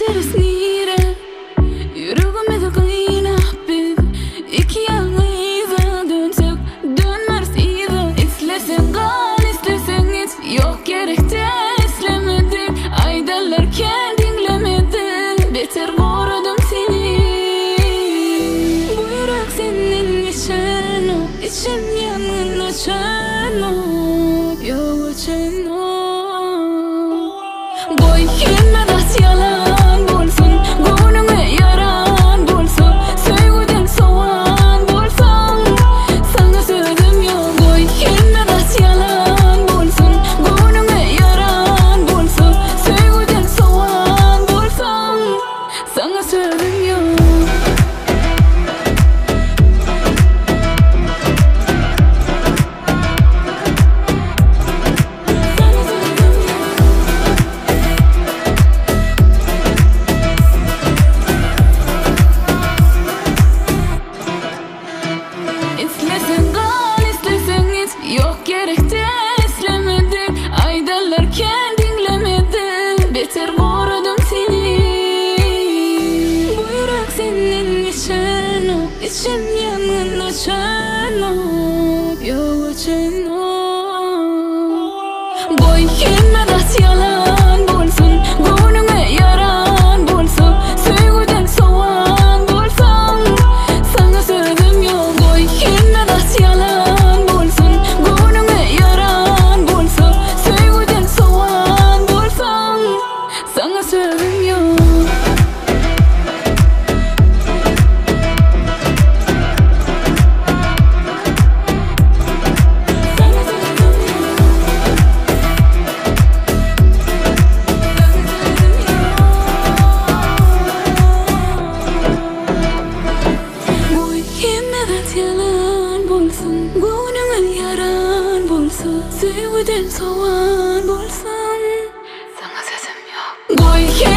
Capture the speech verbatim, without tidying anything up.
Geceleri nire Yürüğüme kıynap biz İki yalnız'a dönsek dönmez izi İstesen kal istesen git Yok gerek de islemedik Aydarlarken dinlemedik Beter korudum seni Bu yürek senin için o İçin yanın açın o Yok açın o Boy kelime das yalan bolsun Gönlüme yaran bolsun Sevgiden soğan bolsun Sana sözüm yok Boy kelime das yalan bolsun Gönlüme yaran bolsun Sevgiden soğan bolsun Sana sözüm yok İstesen kal istesen git Yok gerek de islemedik Aydarlarken dinlemedik Beter korudum seni Bu yürek senin için o İçin yanın açın o Yok açın o Boy kelime das yalan bolsun Gönlüme yaran bolsun Sevgiden soğan bolsun Sana sözüm yok Boy kelime das yalan bolsun Gönlüme yaran bolsun Sevgiden soğan bolsun Sana sözüm yok yalan bolsun Gönlüme yaran bolsun Sevgiden soğan bolsun Sana sözüm yok